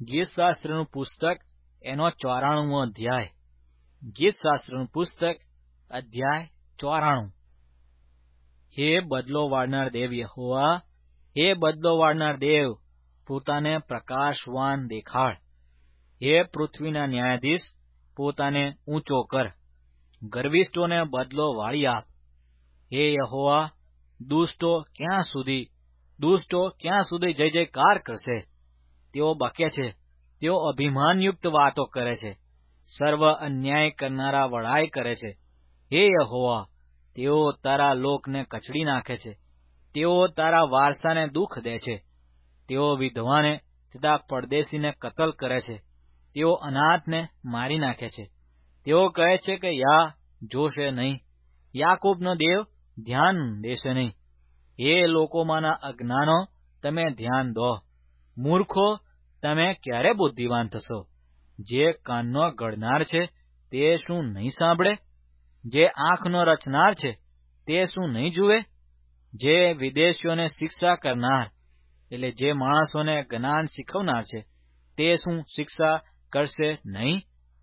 ગીતશાસ્ત્રનું પુસ્તક એનો 94મો અધ્યાય. ગીતશાસ્ત્રનું પુસ્તક અધ્યાય 94. હે બદલો વાળનાર દેવ યહોવા, હે બદલો વાળનાર દેવ, પોતાને પ્રકાશવાન દેખાડ. હે પૃથ્વીના ન્યાયાધીશ, પોતાને ઊંચો કર. ગર્વિષ્ઠોને બદલો વાળી આપ. હે યહોવા, દુષ્ટો ક્યાં સુધી જય જયકાર કરશે? તેઓ બકે છે, તેઓ અભિમાનયુક્ત વાતો કરે છે, સર્વ અન્યાય કરનારા વડાઈ કરે છે. હે યહોવા, તેઓ તારા લોકને કચડી નાખે છે, તેઓ તારા વારસાને દુઃખ દે છે. તેઓ વિધવાને તથા પરદેશીને કતલ કરે છે, તેઓ અનાથને મારી નાખે છે. તેઓ કહે છે કે યા જોશે નહીં, યાકૂબનો દેવ ધ્યાન દેશે નહીં. હે લોકોમાંના અજ્ઞાનો, તમે ધ્યાન દો. મૂર્ખો, તમે ક્યારે બુદ્ધિવાન થશો? જે કાનનો ઘડનાર છે તે શું નહીં સાંભળે? જે આંખનો રચનાર છે તે શું નહીં જુએ? જે વિદેશીઓને શિક્ષા કરનાર, એટલે જે માણસોને જ્ઞાન શીખવનાર છે, તે શું શિક્ષા કરશે નહીં?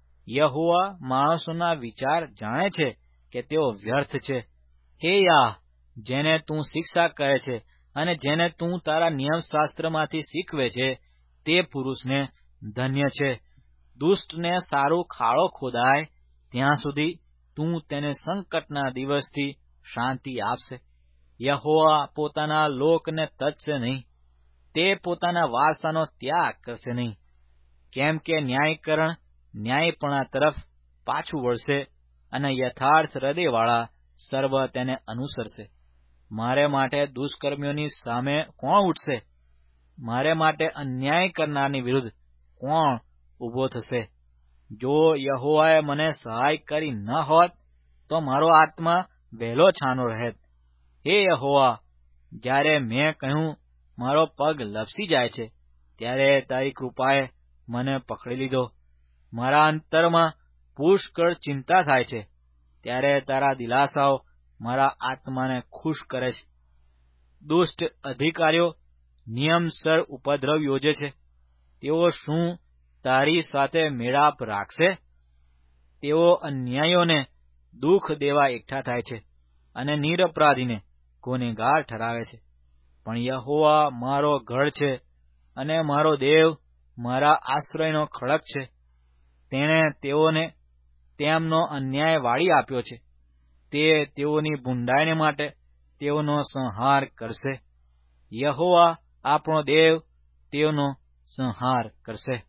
યહોવા માણસોના વિચાર જાણે છે કે તેઓ વ્યર્થ છે. હે યાહ, જેને તું શિક્ષા કહે છે અને જેને તું તારા નિયમશાસ્ત્રમાંથી શીખવે છે, તે પુરુષને ધન્ય છે. દુષ્ટને સારું ખાડો ખોદાય ત્યાં સુધી તું તેને સંકટના દિવસથી શાંતિ આપશે. યહોવા પોતાના લોકને તજશે નહીં, તે પોતાના વારસાનો ત્યાગ કરશે નહીં. કેમ કે ન્યાયકરણ ન્યાયપણા તરફ પાછું વળશે અને યથાર્થ હૃદયવાળા સર્વ તેને અનુસરશે. મારે માટે દુષ્કર્મીઓની સામે કોણ ઉઠશે? મારે માટે અન્યાય કરનારની વિરુદ્ધ કોણ ઉભો થશે? જો યહોવાએ મને સહાય કરી ન હોત, તો મારો આત્મા વહેલો છાનો રહેત. હે યહોવા, જ્યારે મેં કહ્યું મારો પગ લપસી જાય છે, ત્યારે તારી કૃપાએ મને પકડી લીધો. મારા અંતરમાં પુષ્કળ ચિંતા થાય છે, ત્યારે તારા દિલાસાઓ મારા આત્માને ખુશ કરે છે. દુષ્ટ અધિકારીઓ નિયમસર ઉપદ્રવ યોજે છે, તેઓ શું તારી સાથે મેળાપ રાખશે? તેઓ અન્યાયીઓને દુઃખ દેવા એકઠા થાય છે અને નિરપરાધીને ગુનેગાર ઠરાવે છે. પણ યહોવા મારો ગઢ છે અને મારો દેવ મારા આશ્રયનો ખડક છે. તેણે તેઓને તેમનો અન્યાય વાળી આપ્યો છે. તે તેઓની બુંડાઈને માટે તેઓનો સંહાર કરશે. યહોવા આપણો દેવ તેઓનો સંહાર કરશે.